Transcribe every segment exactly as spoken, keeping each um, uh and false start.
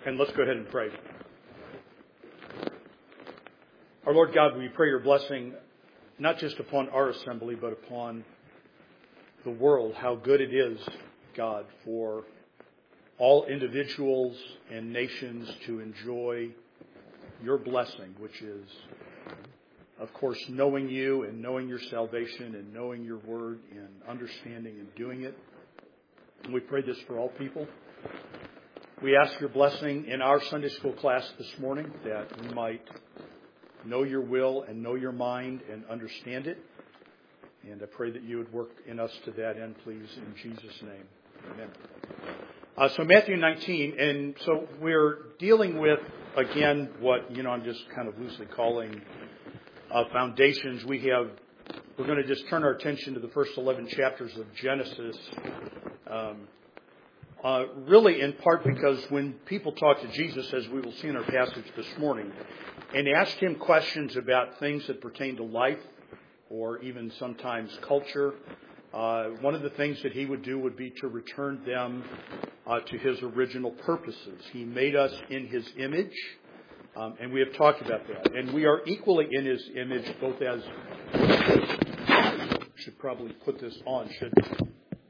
And let's go ahead and pray. Our Lord God, we pray your blessing not just upon our assembly, but upon the world. How good it is, God, for all individuals and nations to enjoy your blessing, which is, of course, knowing you and knowing your salvation and knowing your word and understanding and doing it. And we pray this for all people. We ask your blessing in our Sunday school class this morning, that we might know your will and know your mind and understand it. And I pray that you would work in us to that end, please, in Jesus' name. Amen. Uh, so Matthew nineteen, and so we're dealing with, again, what, you know, I'm just kind of loosely calling uh, foundations. We have, we're going to just turn our attention to the first eleven chapters of Genesis. Um, uh, really in part because when people talk to Jesus, as we will see in our passage this morning, and ask him questions about things that pertain to life or even sometimes culture, uh, one of the things that he would do would be to return them uh, to his original purposes. He made us in his image, um, and we have talked about that. And we are equally in his image, both as... should probably put this on, shouldn't I?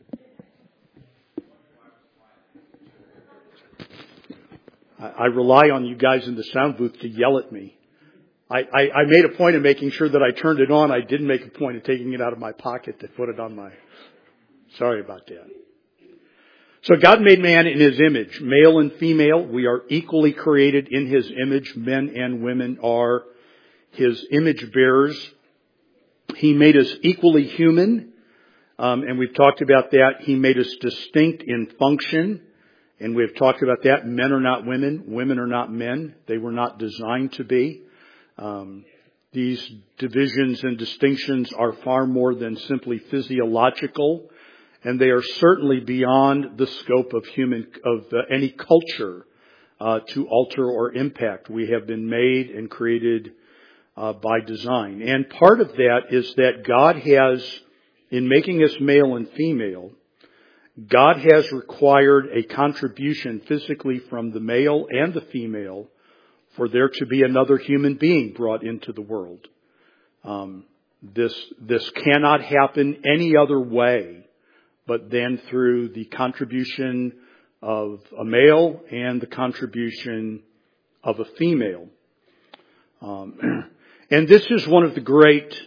I rely on you guys in the sound booth to yell at me. I, I, I made a point of making sure that I turned it on. I didn't make a point of taking it out of my pocket to put it on my... Sorry about that. So God made man in his image, male and female. We are equally created in his image. Men and women are his image bearers. He made us equally human, um, and we've talked about that. He made us distinct in function. And we've talked about that. Men are not women. Women are not men. They were not designed to be. Um, these divisions and distinctions are far more than simply physiological. And they are certainly beyond the scope of human, of uh, any culture, uh, to alter or impact. We have been made and created, uh, by design. And part of that is that God has, in making us male and female, God has required a contribution physically from the male and the female for there to be another human being brought into the world. Um, this this cannot happen any other way but then through the contribution of a male and the contribution of a female. Um, and this is one of the great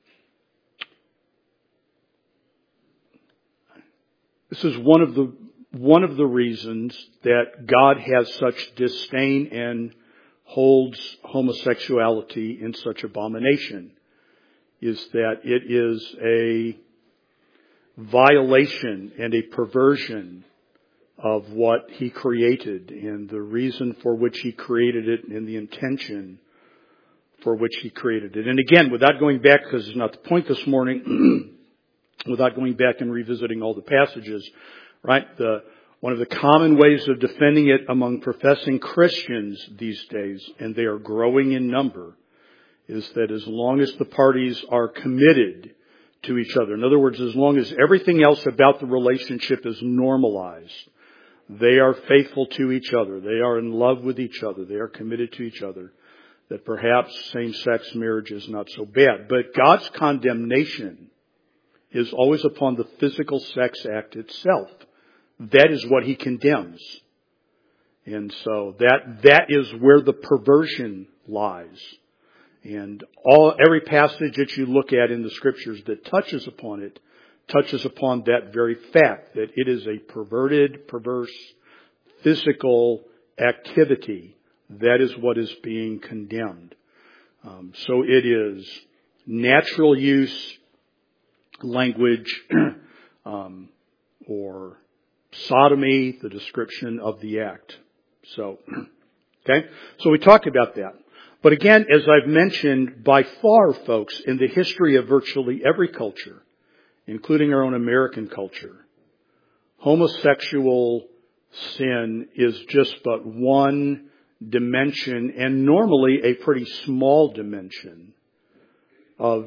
This is one of the one of the reasons that God has such disdain and holds homosexuality in such abomination, is that it is a violation and a perversion of what he created and the reason for which he created it and the intention for which he created it. And again, without going back, because it's not the point this morning, without going back and revisiting all the passages, right? The, one of the common ways of defending it among professing Christians these days, and they are growing in number, is that as long as the parties are committed to each other, in other words, as long as everything else about the relationship is normalized, they are faithful to each other, they are in love with each other, they are committed to each other, that perhaps same-sex marriage is not so bad. But God's condemnation is always upon the physical sex act itself. That is what he condemns. And so that that is where the perversion lies. And all every passage that you look at in the scriptures that touches upon it, touches upon that very fact, that it is a perverted, perverse, physical activity. That is what is being condemned. Um, so it is natural use language, um, or sodomy, the description of the act. So, okay, so we talked about that. But again, as I've mentioned, by far, folks, in the history of virtually every culture, including our own American culture, homosexual sin is just but one dimension, and normally a pretty small dimension, of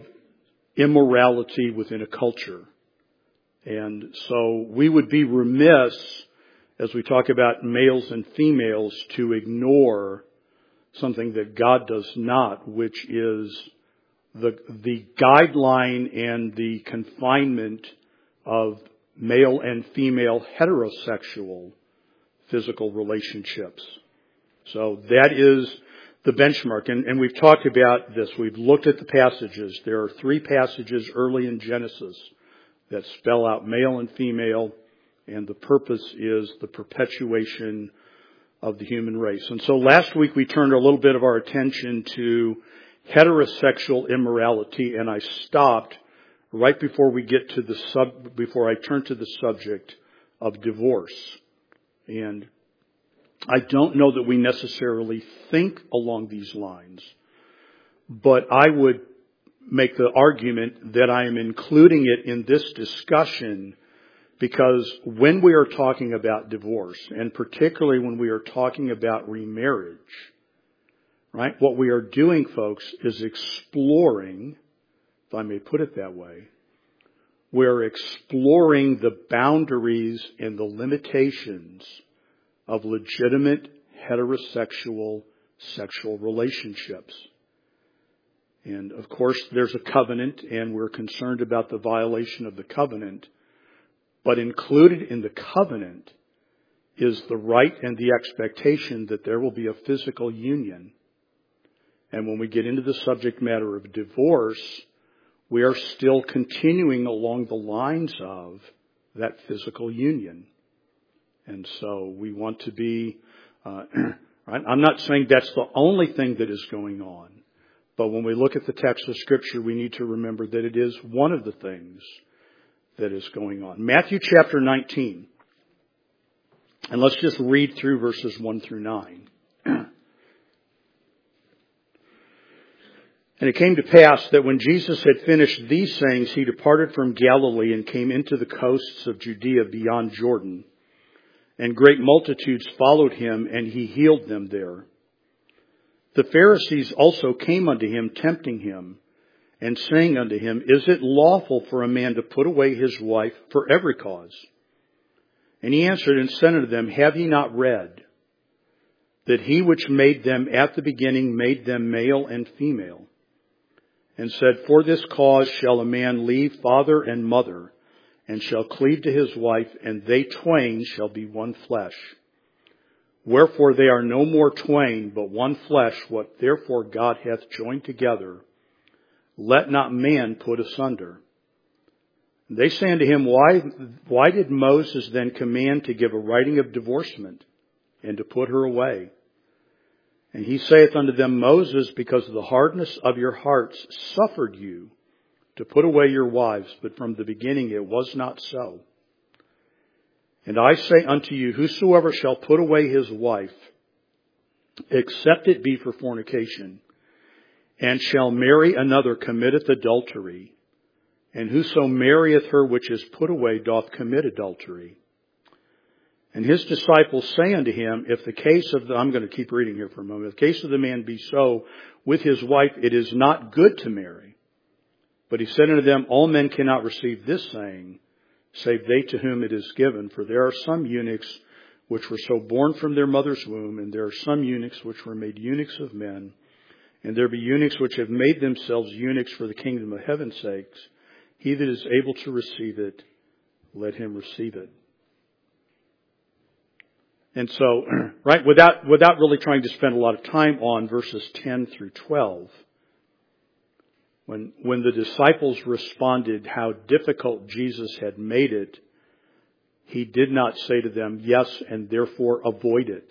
immorality within a culture. And so we would be remiss as we talk about males and females, to ignore something that God does not, which is the the guideline and the confinement of male and female heterosexual physical relationships. So that is the benchmark. And, and we've talked about this. We've looked at the passages. There are three passages early in Genesis that spell out male and female, and the purpose is the perpetuation of the human race. And so last week we turned a little bit of our attention to heterosexual immorality, and I stopped right before we get to the sub, before I turn to the subject of divorce. And I don't know that we necessarily think along these lines, but I would make the argument that I am including it in this discussion because when we are talking about divorce, and particularly when we are talking about remarriage, right, what we are doing, folks, is exploring, if I may put it that way, we're exploring the boundaries and the limitations of legitimate heterosexual sexual relationships. And of course, there's a covenant, and we're concerned about the violation of the covenant. But included in the covenant is the right and the expectation that there will be a physical union. And when we get into the subject matter of divorce, we are still continuing along the lines of that physical union. And so we want to be, uh, right? I'm not saying that's the only thing that is going on. But when we look at the text of Scripture, we need to remember that it is one of the things that is going on. Matthew chapter nineteen. And let's just read through verses one through nine. And it came to pass that when Jesus had finished these sayings, he departed from Galilee and came into the coasts of Judea beyond Jordan. And great multitudes followed him, and he healed them there. The Pharisees also came unto him, tempting him, and saying unto him, Is it lawful for a man to put away his wife for every cause? And he answered and said unto them, Have ye not read that he which made them at the beginning made them male and female? And said, For this cause shall a man leave father and mother, and shall cleave to his wife, and they twain shall be one flesh. Wherefore they are no more twain, but one flesh. What therefore God hath joined together, let not man put asunder. And they say unto him, Why, why did Moses then command to give a writing of divorcement, and to put her away? And he saith unto them, Moses, because of the hardness of your hearts, suffered you to put away your wives, but from the beginning it was not so. And I say unto you, whosoever shall put away his wife, except it be for fornication, and shall marry another, committeth adultery. And whoso marrieth her which is put away doth commit adultery. And his disciples say unto him, If the case of the, I'm going to keep reading here for a moment. If the case of the man be so with his wife, it is not good to marry. But he said unto them, All men cannot receive this saying, save they to whom it is given. For there are some eunuchs which were so born from their mother's womb, and there are some eunuchs which were made eunuchs of men. And there be eunuchs which have made themselves eunuchs for the kingdom of heaven's sakes. He that is able to receive it, let him receive it. And so, right, without, without really trying to spend a lot of time on verses ten through twelve, when, when the disciples responded how difficult Jesus had made it, he did not say to them, yes, and therefore avoid it.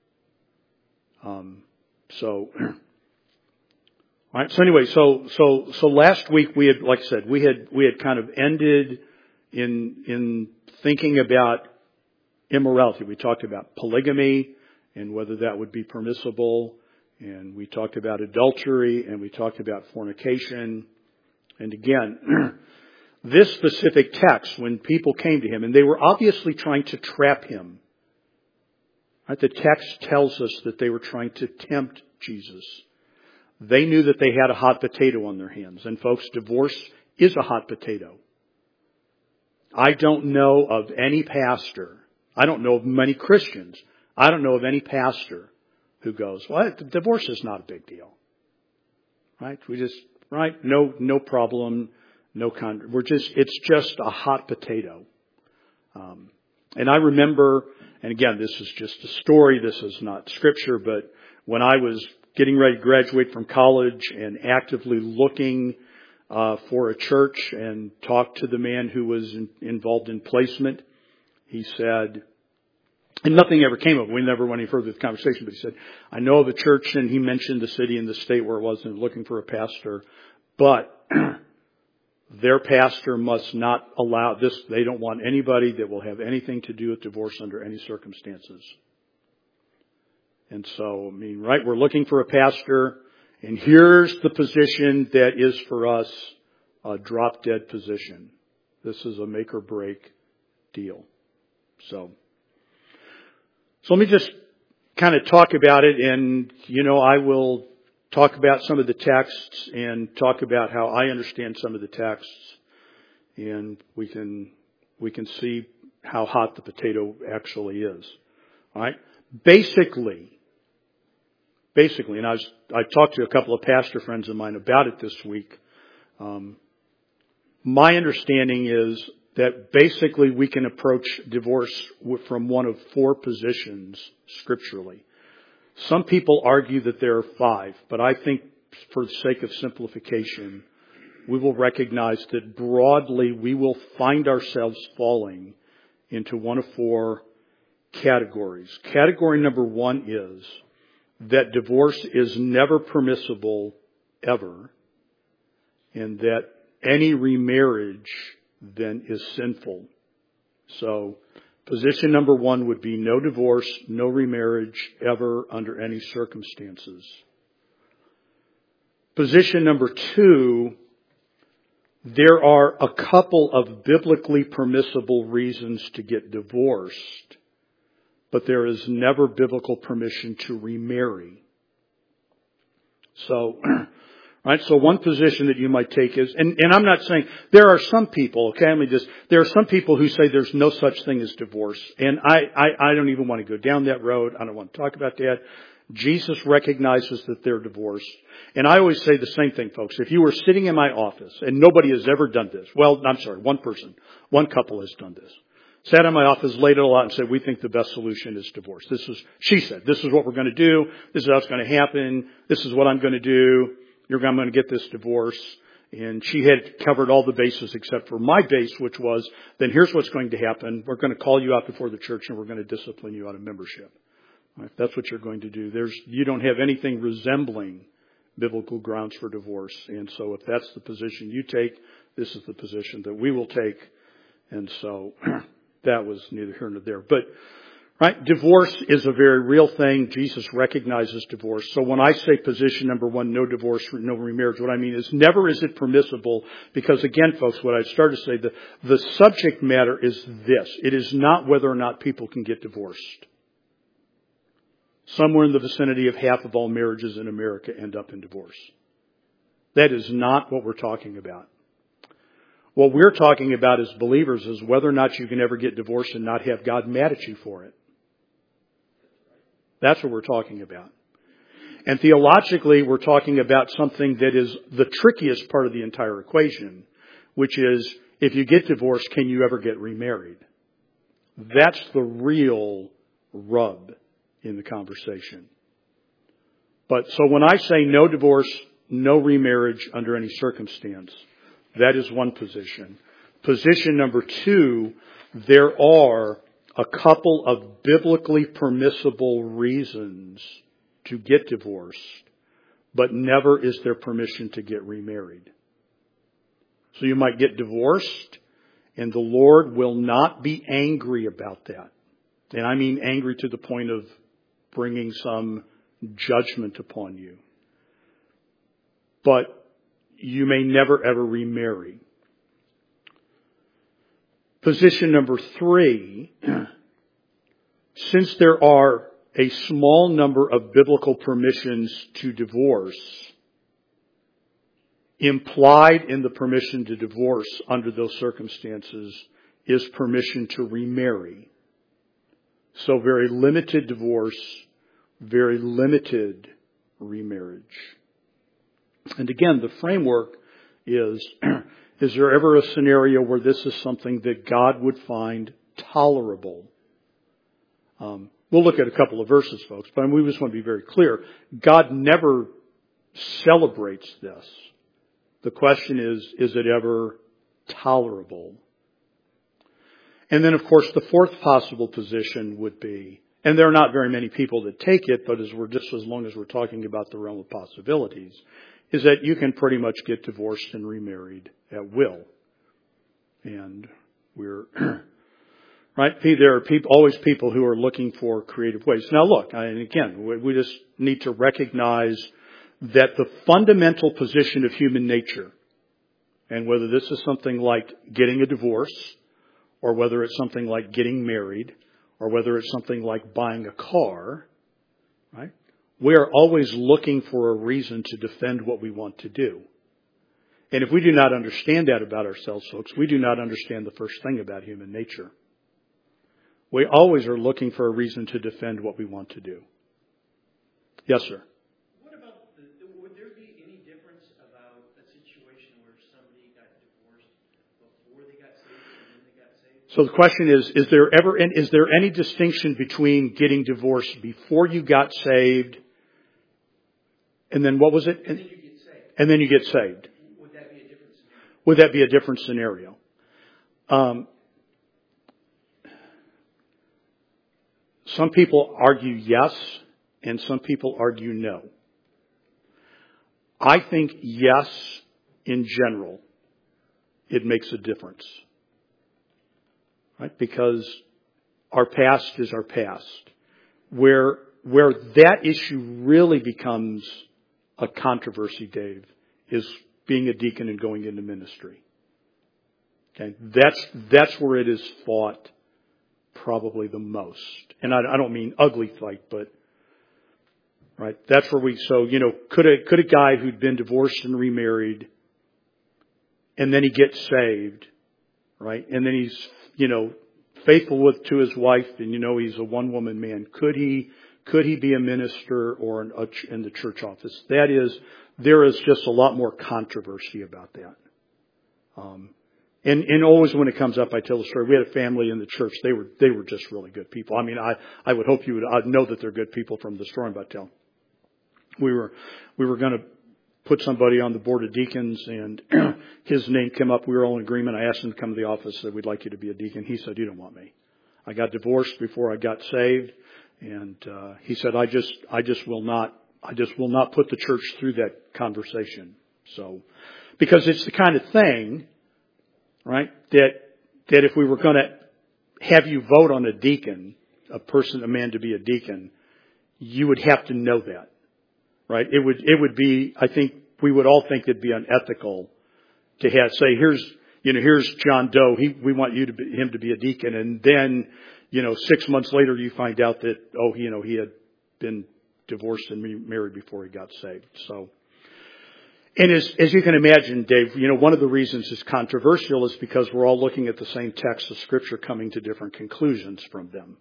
Um, so, right, so anyway, so, so, so last week we had, like I said, we had, we had kind of ended in, in thinking about immorality. We talked about polygamy and whether that would be permissible. And we talked about adultery and we talked about fornication. And again, this specific text, when people came to him, and they were obviously trying to trap him. Right? The text tells us that they were trying to tempt Jesus. They knew that they had a hot potato on their hands. And folks, divorce is a hot potato. I don't know of any pastor I don't know of many Christians. I don't know of any pastor who goes, well, divorce is not a big deal. Right? We just, right? No, no problem. No con, we're just, it's just a hot potato. Um, and I remember, and again, this is just a story. This is not scripture, but when I was getting ready to graduate from college and actively looking uh, for a church and talked to the man who was in, involved in placement, he said, and nothing ever came of it. We never went any further with the conversation, but he said, I know of a church, and he mentioned the city and the state where it was and looking for a pastor, but their pastor must not allow this. They don't want anybody that will have anything to do with divorce under any circumstances. And so, I mean, right, we're looking for a pastor, and here's the position that is for us a drop-dead position. This is a make or break deal. So, so let me just kind of talk about it, and, you know, I will talk about some of the texts and talk about how I understand some of the texts, and we can we can see how hot the potato actually is. All right? Basically, basically, and I was I talked to a couple of pastor friends of mine about it this week. Um, my understanding is that basically we can approach divorce from one of four positions scripturally. Some people argue that there are five, but I think for the sake of simplification, we will recognize that broadly we will find ourselves falling into one of four categories. Category number one is that divorce is never permissible ever, and that any remarriage then is sinful. So, position number one would be no divorce, no remarriage ever under any circumstances. Position number two, there are a couple of biblically permissible reasons to get divorced, but there is never biblical permission to remarry. So, right, so one position that you might take is, and, and I'm not saying, there are some people, okay, I mean just, there are some people who say there's no such thing as divorce, and I, I, I don't even want to go down that road. I don't want to talk about that. Jesus recognizes that they're divorced. And I always say the same thing, folks. If you were sitting in my office, and nobody has ever done this, well, I'm sorry, one person, one couple has done this. Sat in my office, laid it all out, and said, we think the best solution is divorce. This is, she said, this is what we're going to do. This is how it's going to happen. This is what I'm going to do. You're I'm going to get this divorce. And she had covered all the bases except for my base, which was, then here's what's going to happen. We're going to call you out before the church, and we're going to discipline you out of membership. Right? That's what you're going to do. There's, you don't have anything resembling biblical grounds for divorce. And so if that's the position you take, this is the position that we will take. And so that was neither here nor there. But, right, divorce is a very real thing. Jesus recognizes divorce. So when I say position number one, no divorce, no remarriage, what I mean is never is it permissible. Because again, folks, what I started to say, the, the subject matter is this. It is not whether or not people can get divorced. Somewhere in the vicinity of half of all marriages in America end up in divorce. That is not what we're talking about. What we're talking about as believers is whether or not you can ever get divorced and not have God mad at you for it. That's what we're talking about. And theologically, we're talking about something that is the trickiest part of the entire equation, which is, if you get divorced, can you ever get remarried? That's the real rub in the conversation. But so when I say no divorce, no remarriage under any circumstance, that is one position. Position number two, there are a couple of biblically permissible reasons to get divorced, but never is there permission to get remarried. So you might get divorced, and the Lord will not be angry about that. And I mean angry to the point of bringing some judgment upon you. But you may never ever remarry. Position number three, since there are a small number of biblical permissions to divorce, implied in the permission to divorce under those circumstances is permission to remarry. So very limited divorce, very limited remarriage. And again, the framework is, is there ever a scenario where this is something that God would find tolerable? Um, we'll look at a couple of verses, folks, but we just want to be very clear. God never celebrates this. The question is, is it ever tolerable? And then, of course, the fourth possible position would be, and there are not very many people that take it, but as we're just as long as we're talking about the realm of possibilities, is that you can pretty much get divorced and remarried at will. And we're, right? There are people, always people who are looking for creative ways. Now look, and again, we just need to recognize that the fundamental position of human nature, and whether this is something like getting a divorce, or whether it's something like getting married, or whether it's something like buying a car, right? We are always looking for a reason to defend what we want to do. And if we do not understand that about ourselves, folks, we do not understand the first thing about human nature. We always are looking for a reason to defend what we want to do. Yes, sir. What about, the, would there be any difference about a situation where somebody got divorced before they got saved and then they got saved? So the question is, is there ever, is there any distinction between getting divorced before you got saved, and then what was it? And then you get saved. And then you get saved. Would that be a different scenario? Would that be a different scenario? Um, some people argue yes, and some people argue no. I think yes, in general, it makes a difference. Right? Because our past is our past. Where, where that issue really becomes a controversy, Dave, is being a deacon and going into ministry. Okay? That's, that's where it is fought probably the most. And I, I don't mean ugly fight, but, right? That's where we, so, you know, could a, could a guy who'd been divorced and remarried, and then he gets saved, right? And then he's, you know, faithful with, to his wife, and you know, he's a one-woman man. Could he, could he be a minister or in, a, in the church office? That is, there is just a lot more controversy about that. Um, and, and always when it comes up, I tell the story. We had a family in the church. They were, they were just really good people. I mean, I, I would hope you would I'd know that they're good people from the story I'm about to tell. We were, we were going to put somebody on the board of deacons, and his name came up. We were all in agreement. I asked him to come to the office, said, we'd like you to be a deacon. He said, you don't want me. I got divorced before I got saved. And, uh, he said, I just, I just will not, I just will not put the church through that conversation. So, because it's the kind of thing, right, that, that if we were going to have you vote on a deacon, a person, a man to be a deacon, you would have to know that. Right? It would, it would be, I think we would all think it'd be unethical to have, say, here's, you know, here's John Doe. He, we want you to be, him to be a deacon. And then, you know, six months later you find out that, oh, you know, he had been divorced and married before he got saved. So, and as, as you can imagine, Dave, you know, one of the reasons it's controversial is because we're all looking at the same text of Scripture coming to different conclusions from them.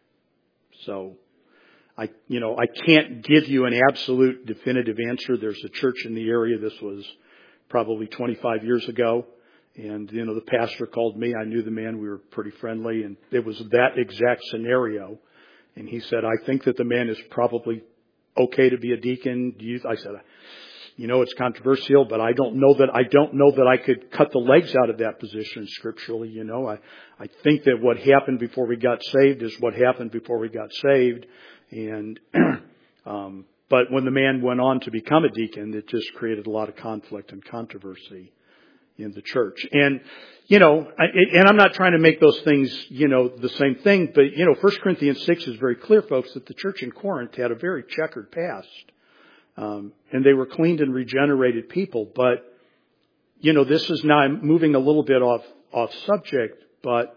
So, I, you know, I can't give you an absolute definitive answer. There's a church in the area. This was probably twenty-five years ago. And, you know, the pastor called me. I knew the man. We were pretty friendly. And it was that exact scenario. And he said, I think that the man is probably okay to be a deacon. Do you, I said, you know, it's controversial, but I don't know that, I don't know that I could cut the legs out of that position scripturally. You know, I, I think that what happened before we got saved is what happened before we got saved. And, um, but when the man went on to become a deacon, it just created a lot of conflict and controversy in the church. And, you know, I, and I'm not trying to make those things, you know, the same thing, but, you know, First Corinthians six is very clear, folks, that the church in Corinth had a very checkered past. Um, and they were cleaned and regenerated people. But, you know, this is now, I'm moving a little bit off, off subject, but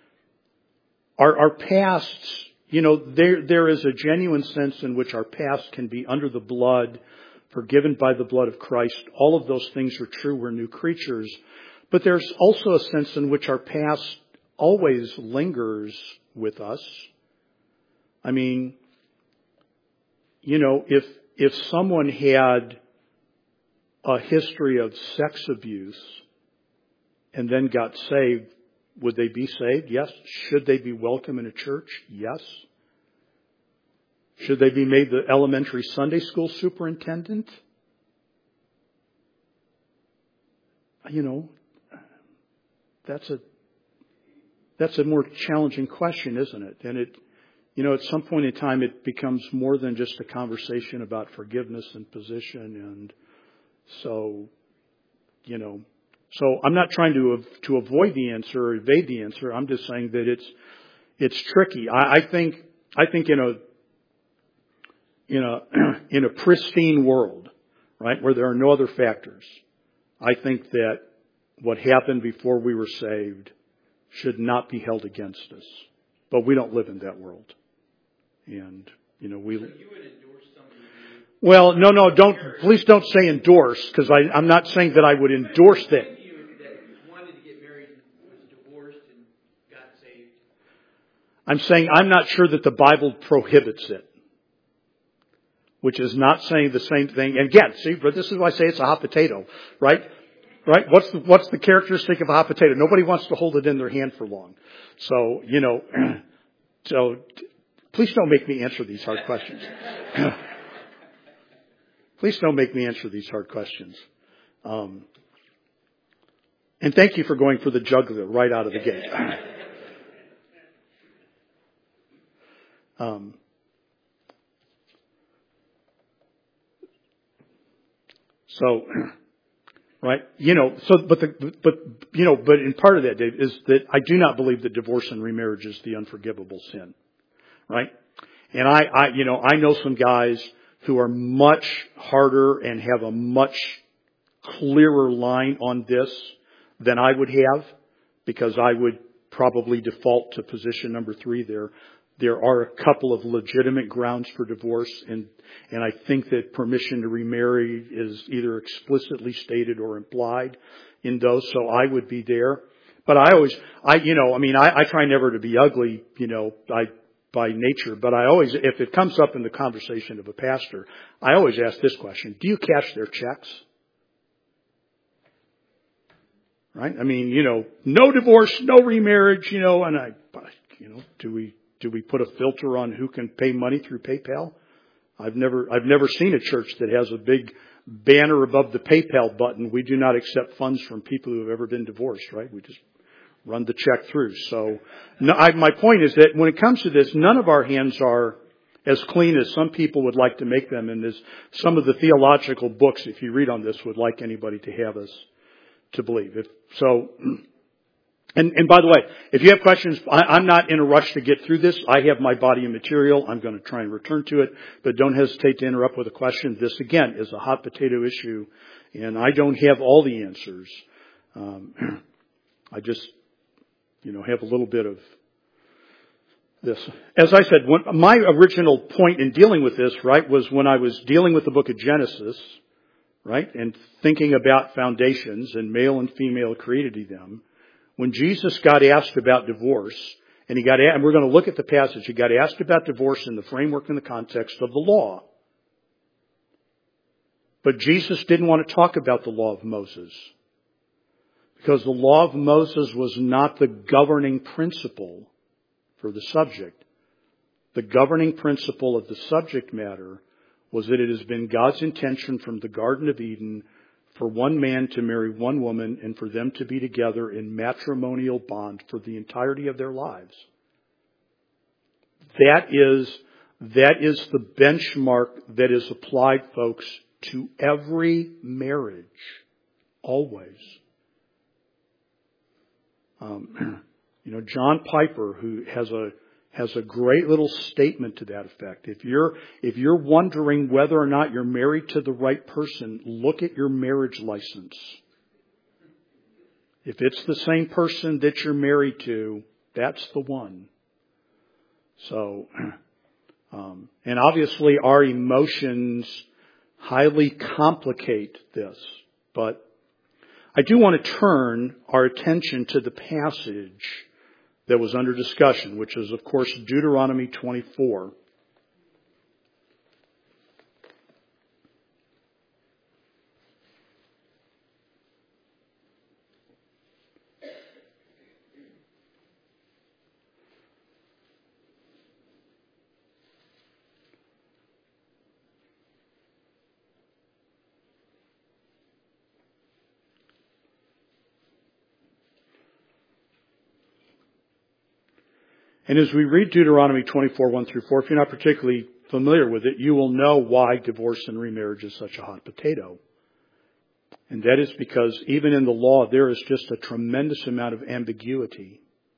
our, our pasts, you know, there, there is a genuine sense in which our past can be under the blood, forgiven by the blood of Christ. All of those things are true. We're new creatures. But there's also a sense in which our past always lingers with us. I mean, you know, if if someone had a history of sex abuse and then got saved, would they be saved? Yes. Should they be welcome in a church? Yes. Should they be made the elementary Sunday school superintendent? You know, that's a that's a more challenging question, isn't it? And it, you know, at some point in time, it becomes more than just a conversation about forgiveness and position. And so, you know, so I'm not trying to to avoid the answer or evade the answer. I'm just saying that it's it's tricky. I, I think I think in a in a in a pristine world, right, where there are no other factors, I think that what happened before we were saved should not be held against us. But we don't live in that world. And, you know, we... So you would endorse somebody who... Well, no, no, don't, please don't say endorse, because I'm not saying that I would endorse that. You that wanted to get married and was divorced and got saved. I'm saying I'm not sure that the Bible prohibits it. Which is not saying the same thing. And again, see, but this is why I say it's a hot potato, right? Right? What's the, what's the characteristic of a hot potato? Nobody wants to hold it in their hand for long. So, you know, so please don't make me answer these hard questions. Please don't make me answer these hard questions. Um, and thank you for going for the jugular right out of the gate. um, So, right, you know, so, but the, but, you know, but in part of that, Dave, is that I do not believe that divorce and remarriage is the unforgivable sin, right? And I, I, you know, I know some guys who are much harder and have a much clearer line on this than I would have, because I would probably default to position number three there. There are a couple of legitimate grounds for divorce, and and I think that permission to remarry is either explicitly stated or implied in those. So I would be there. But I always, I you know, I mean, I, I try never to be ugly, you know, I by nature. But I always, if it comes up in the conversation of a pastor, I always ask this question: do you cash their checks? Right? I mean, you know, no divorce, no remarriage, you know, and I, you know, do we? Do we put a filter on who can pay money through PayPal? I've never, I've never seen a church that has a big banner above the PayPal button. We do not accept funds from people who have ever been divorced, right? We just run the check through. So no, I, my point is that when it comes to this, none of our hands are as clean as some people would like to make them. And as some of the theological books, if you read on this, would like anybody to have us to believe. If so, And, and by the way, if you have questions, I, I'm not in a rush to get through this. I have my body of material. I'm going to try and return to it, but don't hesitate to interrupt with a question. This, again, is a hot potato issue, and I don't have all the answers. Um, I just, you know, have a little bit of this. As I said, when, my original point in dealing with this, right, was when I was dealing with the book of Genesis, right, and thinking about foundations and male and female created he them. When Jesus got asked about divorce, and he got, and we're going to look at the passage, he got asked about divorce in the framework and the context of the law. But Jesus didn't want to talk about the law of Moses, because the law of Moses was not the governing principle for the subject. The governing principle of the subject matter was that it has been God's intention from the Garden of Eden for one man to marry one woman and for them to be together in matrimonial bond for the entirety of their lives. That is, that is the benchmark that is applied, folks, to every marriage. Always. Um, you know, John Piper, who has a has a great little statement to that effect. If you're, if you're wondering whether or not you're married to the right person, look at your marriage license. If it's the same person that you're married to, that's the one. So, um, and obviously our emotions highly complicate this, but I do want to turn our attention to the passage that was under discussion, which is, of course, Deuteronomy twenty-four. And as we read Deuteronomy twenty-four, one through four, if you're not particularly familiar with it, you will know why divorce and remarriage is such a hot potato. And that is because even in the law, there is just a tremendous amount of ambiguity.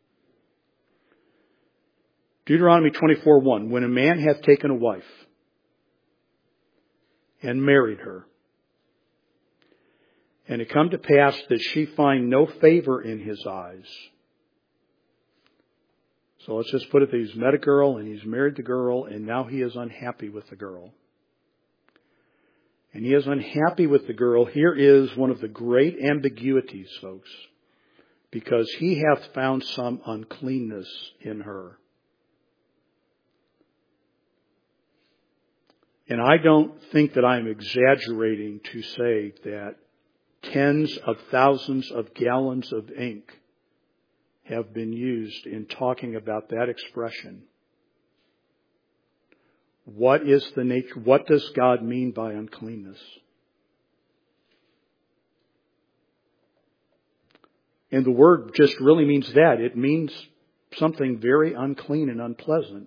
Deuteronomy twenty-four, one, when a man hath taken a wife and married her, and it come to pass that she find no favor in his eyes. So let's just put it that he's met a girl and he's married the girl and now he is unhappy with the girl. And he is unhappy with the girl. Here is one of the great ambiguities, folks, because he hath found some uncleanness in her. And I don't think that I'm exaggerating to say that tens of thousands of gallons of ink have been used in talking about that expression. What is the nature? What does God mean by uncleanness? And the word just really means that. It means something very unclean and unpleasant.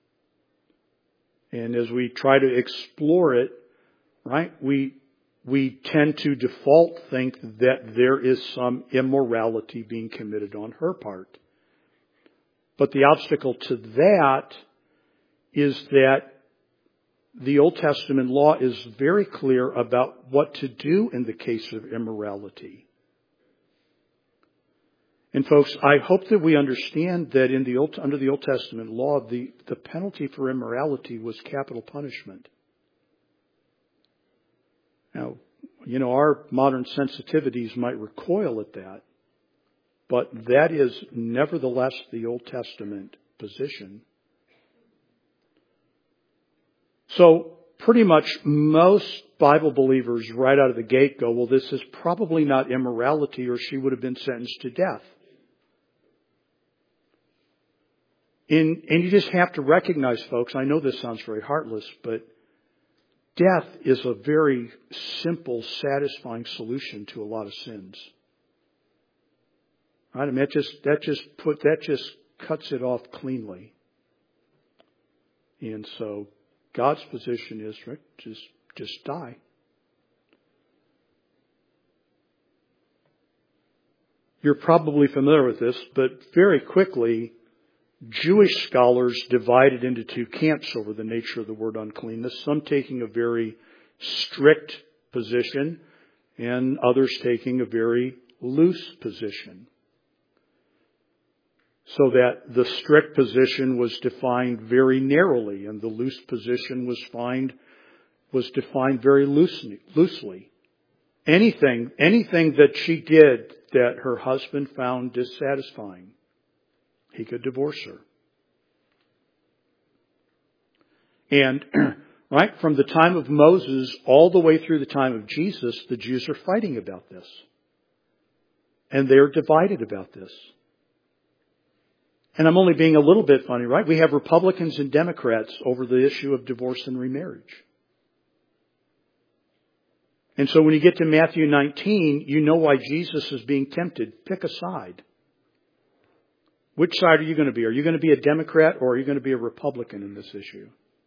And as we try to explore it, right, we we tend to default think that there is some immorality being committed on her part. But the obstacle to that is that the Old Testament law is very clear about what to do in the case of immorality. And folks, I hope that we understand that in the Old, under the Old Testament law, the, the penalty for immorality was capital punishment. Now, you know, our modern sensitivities might recoil at that, but that is nevertheless the Old Testament position. So pretty much most Bible believers right out of the gate go, well, this is probably not immorality or she would have been sentenced to death. And, and you just have to recognize, folks, I know this sounds very heartless, but death is a very simple, satisfying solution to a lot of sins. Right? I mean, that just, that just put, that just cuts it off cleanly. And so God's position is, right, just, just die. You're probably familiar with this, but very quickly, Jewish scholars divided into two camps over the nature of the word uncleanness, some taking a very strict position and others taking a very loose position. So that the strict position was defined very narrowly and the loose position was defined, was defined very loosely, loosely. Anything, anything that she did that her husband found dissatisfying, he could divorce her. And, right, from the time of Moses all the way through the time of Jesus, the Jews are fighting about this. And they're divided about this. And I'm only being a little bit funny, right? We have Republicans and Democrats over the issue of divorce and remarriage. And so when you get to Matthew nineteen, you know why Jesus is being tempted. Pick a side. Which side are you going to be? Are you going to be a Democrat or are you going to be a Republican in this issue?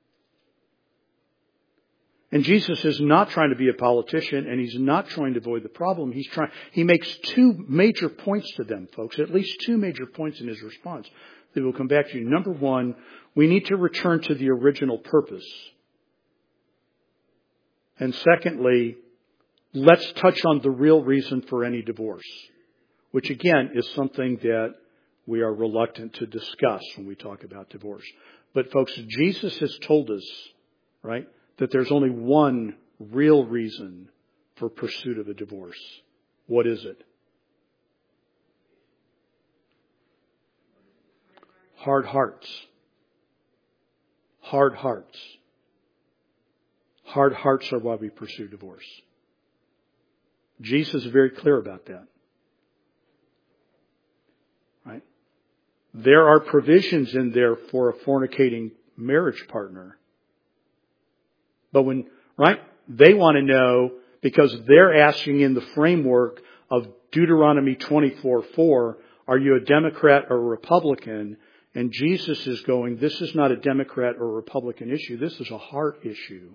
And Jesus is not trying to be a politician and he's not trying to avoid the problem. He's trying, he makes two major points to them, folks, at least two major points in his response that we'll come back to. Number one, we need to return to the original purpose. And secondly, let's touch on the real reason for any divorce, which again is something that we are reluctant to discuss when we talk about divorce. But folks, Jesus has told us, right, that there's only one real reason for pursuit of a divorce. What is it? Hard hearts. Hard hearts. Hard hearts are why we pursue divorce. Jesus is very clear about that. Right? There are provisions in there for a fornicating marriage partner. But when, right, they want to know, because they're asking in the framework of Deuteronomy twenty-four four, are you a Democrat or a Republican? And Jesus is going, this is not a Democrat or a Republican issue. This is a heart issue.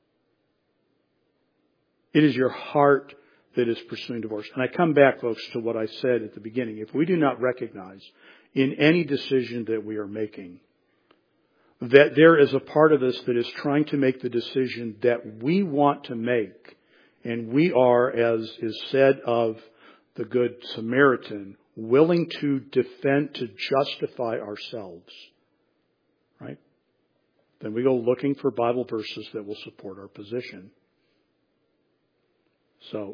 It is your heart that is pursuing divorce. And I come back, folks, to what I said at the beginning. If we do not recognize in any decision that we are making that there is a part of us that is trying to make the decision that we want to make, and we are, as is said of the Good Samaritan, willing to defend, to justify ourselves, right? Then we go looking for Bible verses that will support our position. So,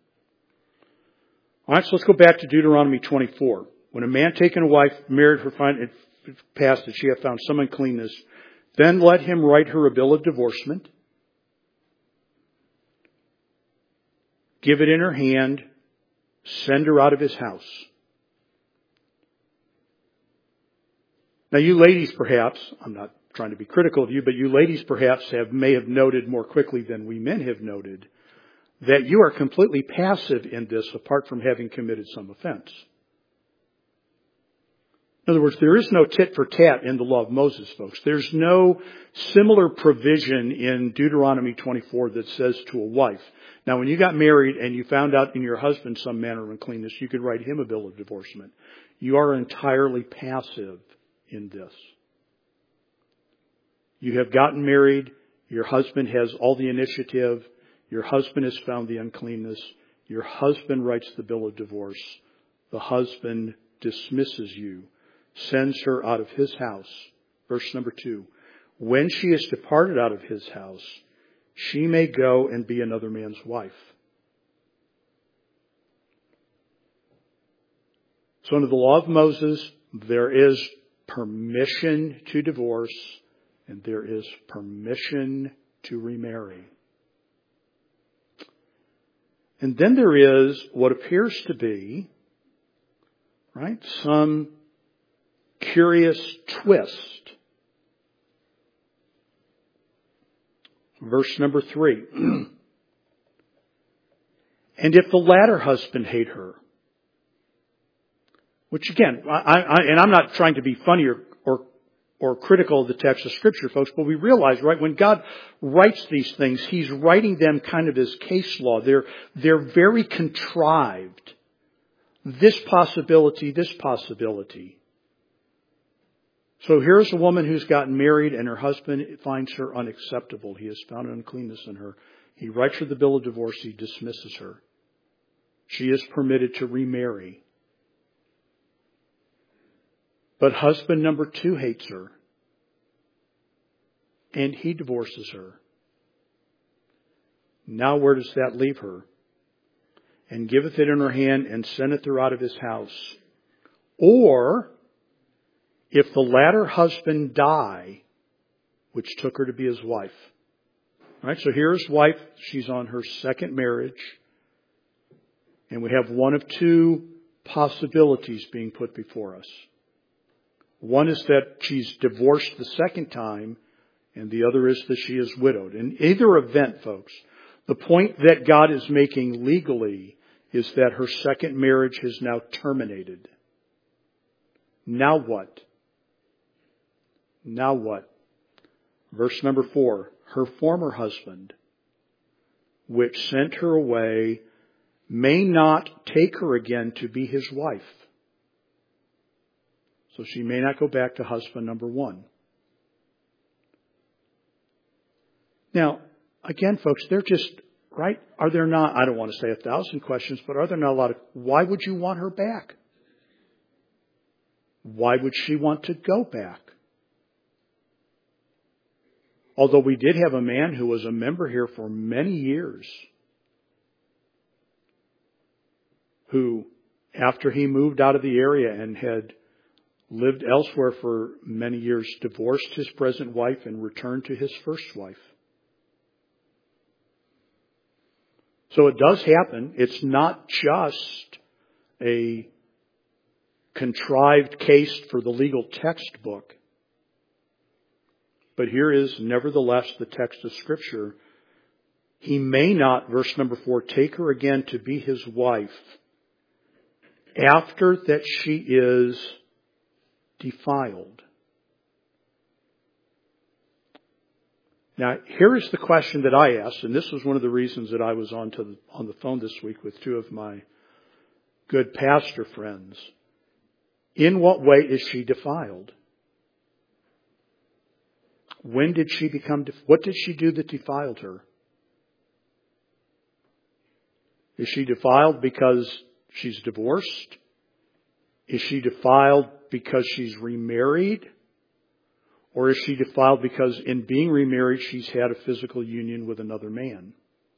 all right, so let's go back to Deuteronomy twenty-four. When a man taking a wife, married her, find it passed that she hath found some uncleanness, then let him write her a bill of divorcement, give it in her hand, send her out of his house. Now you ladies perhaps, I'm not trying to be critical of you, but you ladies perhaps have may have noted more quickly than we men have noted that you are completely passive in this apart from having committed some offense. In other words, there is no tit for tat in the law of Moses, folks. There's no similar provision in Deuteronomy twenty-four that says to a wife, now when you got married and you found out in your husband some manner of uncleanness, you could write him a bill of divorcement. You are entirely passive in this. You have gotten married. Your husband has all the initiative. Your husband has found the uncleanness. Your husband writes the bill of divorce. The husband dismisses you, sends her out of his house. Verse number two. When she is departed out of his house, she may go and be another man's wife. So under the law of Moses, there is permission to divorce and there is permission to remarry. And then there is what appears to be, right, some curious twist. Verse number three. And if the latter husband hate her, which again, I, I, and I'm not trying to be funny or, or, or critical of the text of Scripture, folks, but we realize, right, when God writes these things, He's writing them kind of as case law. They're, they're very contrived. This possibility, this possibility. So here's a woman who's gotten married and her husband finds her unacceptable. He has found an uncleanness in her. He writes her the bill of divorce. He dismisses her. She is permitted to remarry. But husband number two hates her. And he divorces her. Now where does that leave her? And giveth it in her hand and sendeth her out of his house. Or, if the latter husband die, which took her to be his wife. All right, so here's wife. She's on her second marriage. And we have one of two possibilities being put before us. One is that she's divorced the second time, and the other is that she is widowed. In either event, folks, the point that God is making legally is that her second marriage is now terminated. Now what? Now what? Verse number four. Her former husband, which sent her away, may not take her again to be his wife. So she may not go back to husband number one. Now, again, folks, they're just, right? Are there not, I don't want to say a thousand questions, but are there not a lot of, why would you want her back? Why would she want to go back? Although we did have a man who was a member here for many years, who, after he moved out of the area and had lived elsewhere for many years, divorced his present wife, and returned to his first wife. So it does happen. It's not just a contrived case for the legal textbook. But here is nevertheless the text of Scripture. He may not, verse number four, take her again to be his wife after that she is defiled. Now, here is the question that I asked, and this was one of the reasons that I was on to the, on the phone this week with two of my good pastor friends. In what way is she defiled? When did she become, def- what did she do that defiled her? Is she defiled because she's divorced? Is she defiled because she's remarried? Or is she defiled because in being remarried she's had a physical union with another man?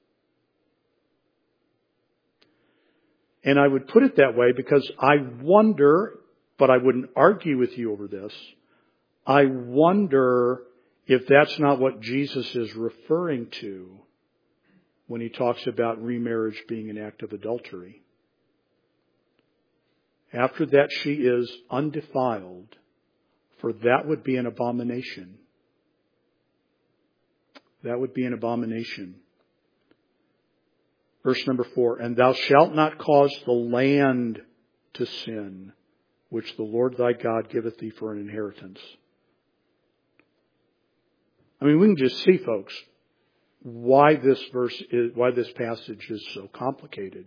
And I would put it that way because I wonder, but I wouldn't argue with you over this, I wonder if that's not what Jesus is referring to when he talks about remarriage being an act of adultery. After that she is undefiled, for that would be an abomination. That would be an abomination. Verse number four, and thou shalt not cause the land to sin, which the Lord thy God giveth thee for an inheritance. I mean, we can just see, folks, why this verse is, why this passage is so complicated.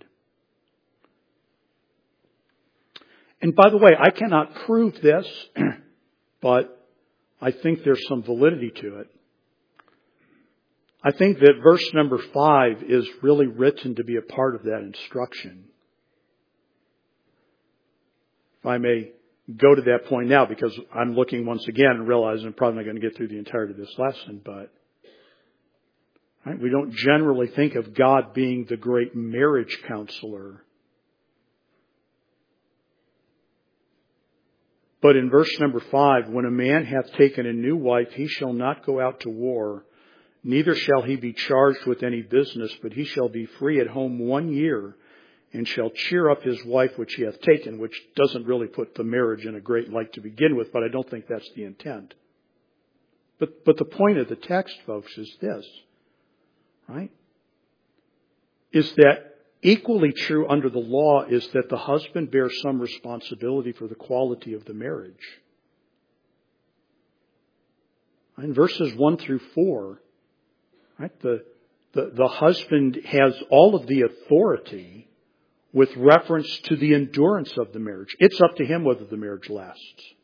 And by the way, I cannot prove this, but I think there's some validity to it. I think that verse number five is really written to be a part of that instruction. If I may go to that point now, because I'm looking once again and realizing I'm probably not going to get through the entirety of this lesson, but right, we don't generally think of God being the great marriage counselor. But in verse number five, when a man hath taken a new wife, he shall not go out to war, neither shall he be charged with any business, but he shall be free at home one year, and shall cheer up his wife which he hath taken, which doesn't really put the marriage in a great light to begin with, but I don't think that's the intent. But, but the point of the text, folks, is this, right? Is that equally true under the law is that the husband bears some responsibility for the quality of the marriage. In verses one through four, right, the, the, the husband has all of the authority with reference to the endurance of the marriage. It's up to him whether the marriage lasts.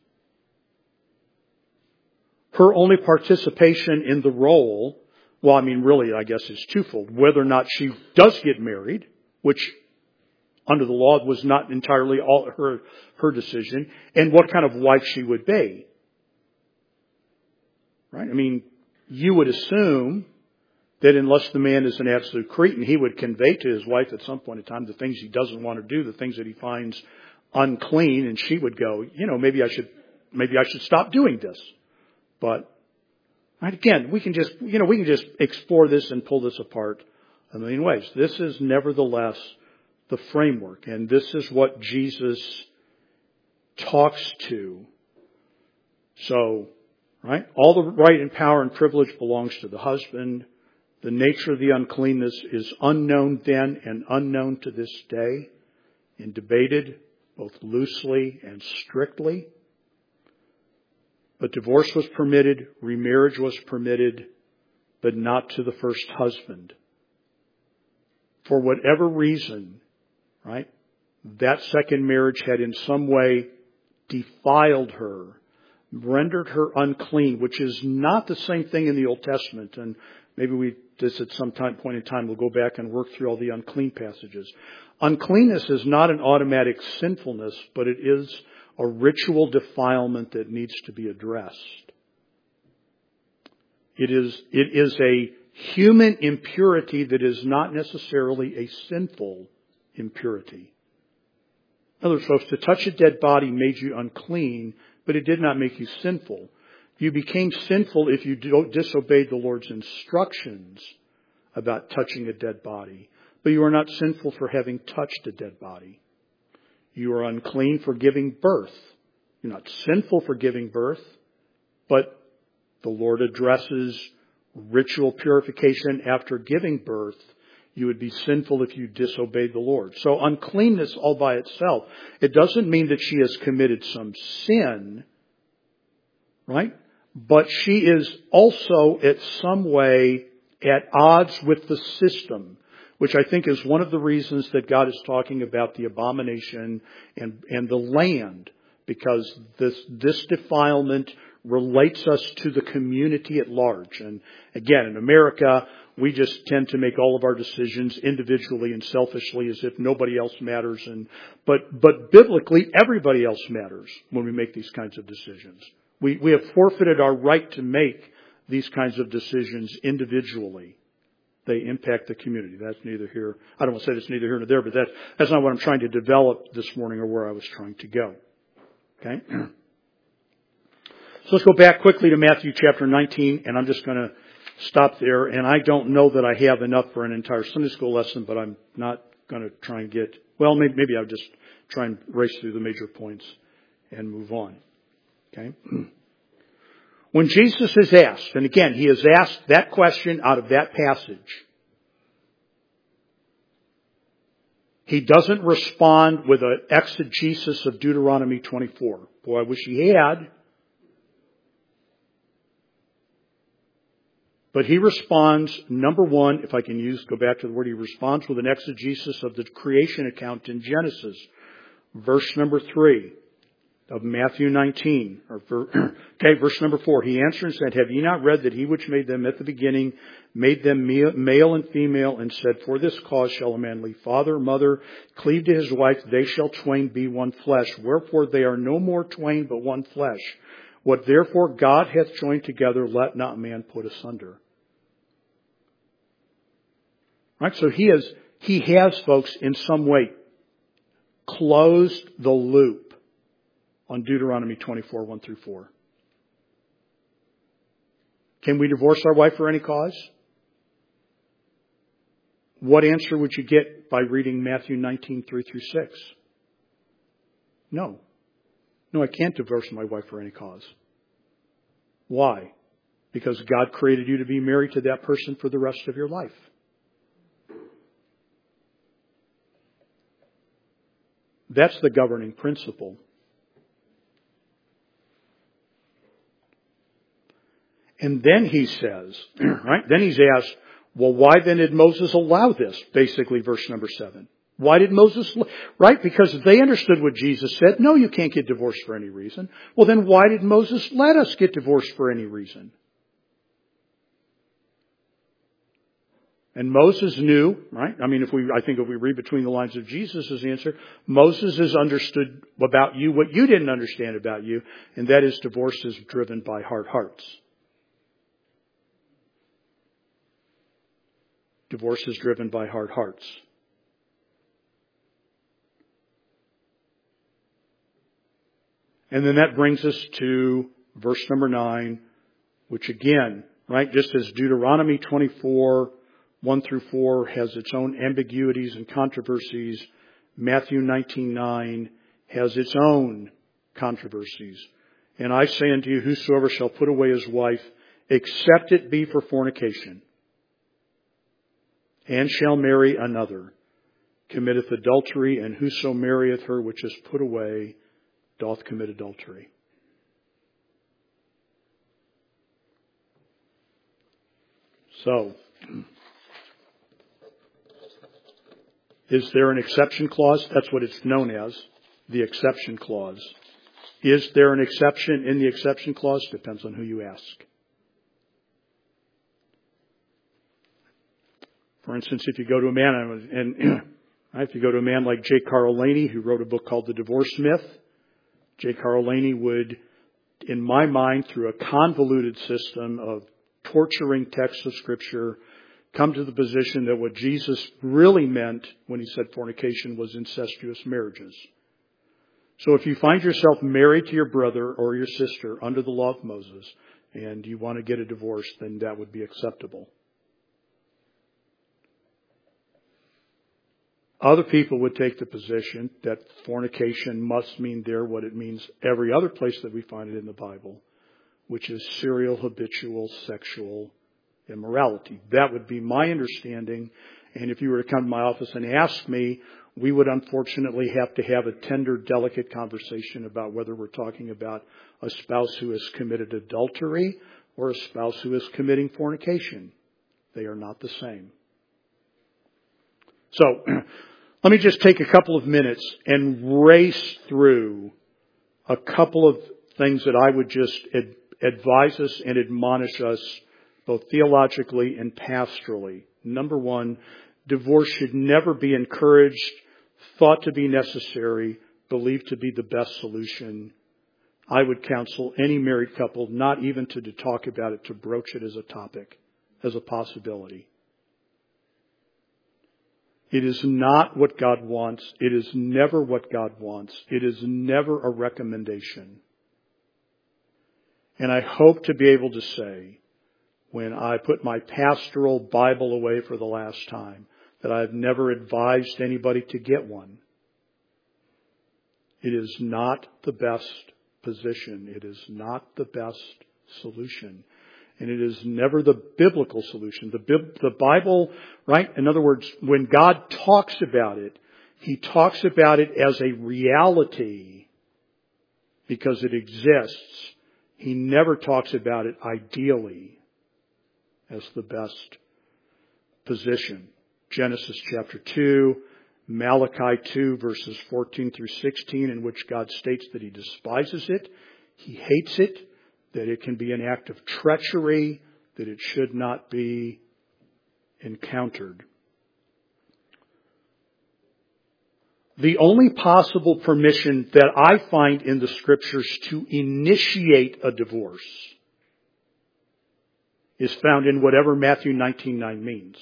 Her only participation in the role, well, I mean, really, I guess is twofold. Whether or not she does get married, which under the law was not entirely all her, her decision, and what kind of wife she would be. Right? I mean, you would assume that unless the man is an absolute cretin, he would convey to his wife at some point in time the things he doesn't want to do, the things that he finds unclean, and she would go, you know, maybe I should, maybe I should stop doing this. But, right, again, we can just, you know, we can just explore this and pull this apart a million ways. This is nevertheless the framework, and this is what Jesus talks to. So, right, all the right and power and privilege belongs to the husband. The nature of the uncleanness is unknown then and unknown to this day, and debated both loosely and strictly. But divorce was permitted, remarriage was permitted, but not to the first husband. For whatever reason, right, that second marriage had in some way defiled her, rendered her unclean, which is not the same thing in the Old Testament. And maybe we, this at some time, point in time, we'll go back and work through all the unclean passages. Uncleanness is not an automatic sinfulness, but it is a ritual defilement that needs to be addressed. It is, it is a human impurity that is not necessarily a sinful impurity. In other words, folks, to touch a dead body made you unclean but it did not make you sinful. You became sinful if you disobeyed the Lord's instructions about touching a dead body. But you are not sinful for having touched a dead body. You are unclean for giving birth. You're not sinful for giving birth, but the Lord addresses ritual purification after giving birth. You would be sinful if you disobeyed the Lord. So uncleanness all by itself, it doesn't mean that she has committed some sin, right? But she is also at some way at odds with the system, which I think is one of the reasons that God is talking about the abomination and, and the land, because this, this defilement relates us to the community at large. And again, in America, we just tend to make all of our decisions individually and selfishly as if nobody else matters. And, but, but biblically, everybody else matters when we make these kinds of decisions. We, we have forfeited our right to make these kinds of decisions individually. They impact the community. That's neither here. I don't want to say that's neither here nor there, but that, that's not what I'm trying to develop this morning or where I was trying to go. Okay? So let's go back quickly to Matthew chapter nineteen, and I'm just going to stop there. And I don't know that I have enough for an entire Sunday school lesson, but I'm not going to try and get, well, maybe, maybe I'll just try and race through the major points and move on. Okay? When Jesus is asked, and again, he is asked that question out of that passage, he doesn't respond with an exegesis of Deuteronomy twenty-four. Boy, I wish he had. But he responds, number one, if I can use, go back to the word, he responds with an exegesis of the creation account in Genesis. Verse number three of Matthew nineteen. Or for, okay, verse number four. He answered and said, have ye not read that he which made them at the beginning made them male and female, and said, for this cause shall a man leave father, mother, cleave to his wife, they shall twain be one flesh. Wherefore they are no more twain, but one flesh. What therefore God hath joined together, let not man put asunder. Right? So he has, he has, folks, in some way closed the loop on Deuteronomy twenty-four, one through four. Can we divorce our wife for any cause? What answer would you get by reading Matthew nineteen, three through six? No. No, I can't divorce my wife for any cause. Why? Because God created you to be married to that person for the rest of your life. That's the governing principle. And then he says, right, then he's asked, well, why then did Moses allow this? Basically, verse number seven. Why did Moses, right? Because they understood what Jesus said. No, you can't get divorced for any reason. Well, then why did Moses let us get divorced for any reason? And Moses knew, right? I mean, if we, I think if we read between the lines of Jesus' answer, Moses has understood about you what you didn't understand about you, and that is divorce is driven by hard hearts. Divorce is driven by hard hearts. And then that brings us to verse number nine, which again, right, just as Deuteronomy twenty-four, one through four has its own ambiguities and controversies, Matthew nineteen, nine has its own controversies. And I say unto you, whosoever shall put away his wife, except it be for fornication, and shall marry another, committeth adultery, and whoso marrieth her which is put away doth commit adultery. So, is there an exception clause? That's what it's known as, the exception clause. Is there an exception in the exception clause? Depends on who you ask. For instance, if you go to a man, and if you go to a man like J. Carl Laney, who wrote a book called The Divorce Myth, J. Carl Laney would, in my mind, through a convoluted system of torturing texts of Scripture, come to the position that what Jesus really meant when he said fornication was incestuous marriages. So if you find yourself married to your brother or your sister under the law of Moses and you want to get a divorce, then that would be acceptable. Other people would take the position that fornication must mean there what it means every other place that we find it in the Bible, which is serial, habitual, sexual immorality. That would be my understanding. And if you were to come to my office and ask me, we would unfortunately have to have a tender, delicate conversation about whether we're talking about a spouse who has committed adultery or a spouse who is committing fornication. They are not the same. So, let me just take a couple of minutes and race through a couple of things that I would just ad- advise us and admonish us both theologically and pastorally. Number one, divorce should never be encouraged, thought to be necessary, believed to be the best solution. I would counsel any married couple not even to, to talk about it, to broach it as a topic, as a possibility. It is not what God wants. It is never what God wants. It is never a recommendation. And I hope to be able to say, when I put my pastoral Bible away for the last time, that I've never advised anybody to get one. It is not the best position. It is not the best solution. And it is never the biblical solution. The, Bib- the Bible, right? In other words, when God talks about it, He talks about it as a reality because it exists. He never talks about it ideally as the best position. Genesis chapter two, Malachi two verses fourteen through sixteen, in which God states that He despises it, He hates it, that it can be an act of treachery, that it should not be encountered. The only possible permission that I find in the Scriptures to initiate a divorce is found in whatever Matthew nineteen nine means.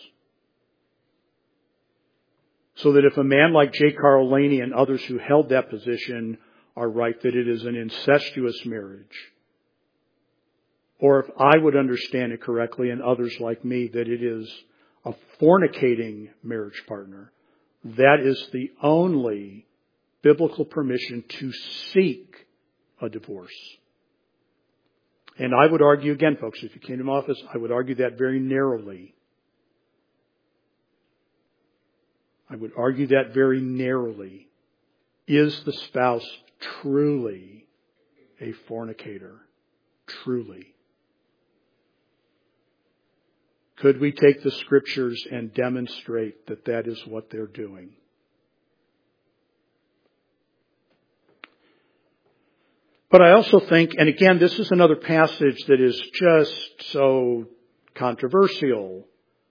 So that if a man like J. Carl Laney and others who held that position are right that it is an incestuous marriage, or if I would understand it correctly and others like me that it is a fornicating marriage partner, that is the only biblical permission to seek a divorce. And I would argue again, folks, if you came to my office, I would argue that very narrowly. I would argue that very narrowly. Is the spouse truly a fornicator? Truly. Could we take the Scriptures and demonstrate that that is what they're doing? But I also think, and again, this is another passage that is just so controversial.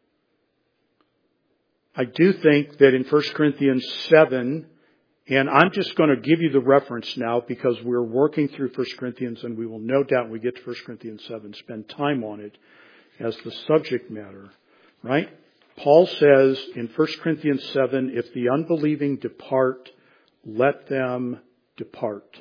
I do think that in First Corinthians seven, and I'm just going to give you the reference now because we're working through First Corinthians and we will no doubt when we get to First Corinthians seven spend time on it as the subject matter, right? Paul says in First Corinthians seven, if the unbelieving depart, let them depart.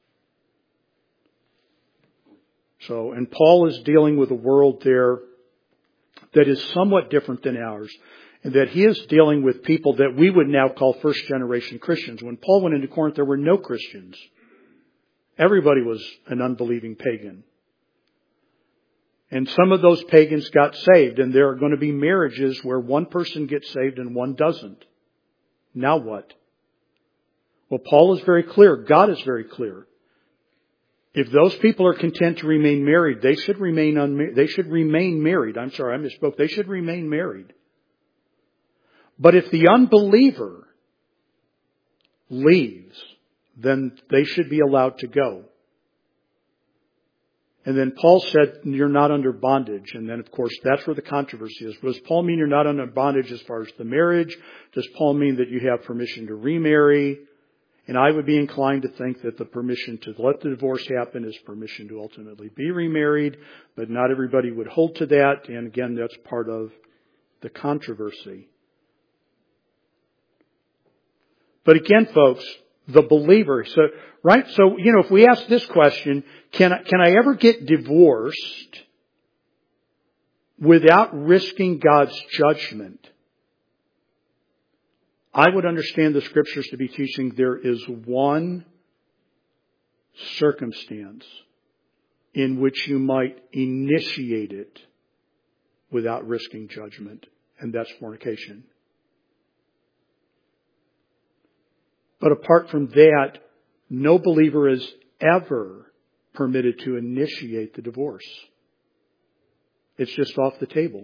So, and Paul is dealing with a world there that is somewhat different than ours. And that he is dealing with people that we would now call first generation Christians. When Paul went into Corinth, there were no Christians. Everybody was an unbelieving pagan. And some of those pagans got saved, and there are going to be marriages where one person gets saved and one doesn't. Now what? Well, Paul is very clear. God is very clear. If those people are content to remain married, they should remain unmarried. They should remain married. I'm sorry, I misspoke. They should remain married. But if the unbeliever leaves, then they should be allowed to go. And then Paul said, you're not under bondage. And then, of course, that's where the controversy is. Does Paul mean you're not under bondage as far as the marriage? Does Paul mean that you have permission to remarry? And I would be inclined to think that the permission to let the divorce happen is permission to ultimately be remarried. But not everybody would hold to that. And again, that's part of the controversy. But again, folks, the believer. So, right? So, you know, if we ask this question, can I, can I ever get divorced without risking God's judgment? I would understand the Scriptures to be teaching there is one circumstance in which you might initiate it without risking judgment, and that's fornication. But apart from that, no believer is ever permitted to initiate the divorce. It's just off the table.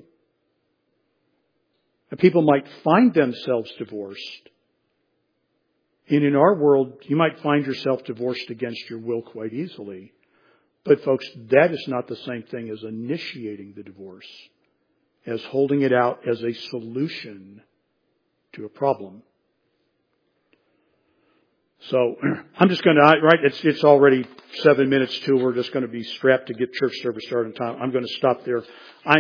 And people might find themselves divorced. And in our world, you might find yourself divorced against your will quite easily. But folks, that is not the same thing as initiating the divorce, as holding it out as a solution to a problem. So I'm just going to, right, it's, it's already seven minutes to, we're just going to be strapped to get church service started in time. I'm going to stop there. I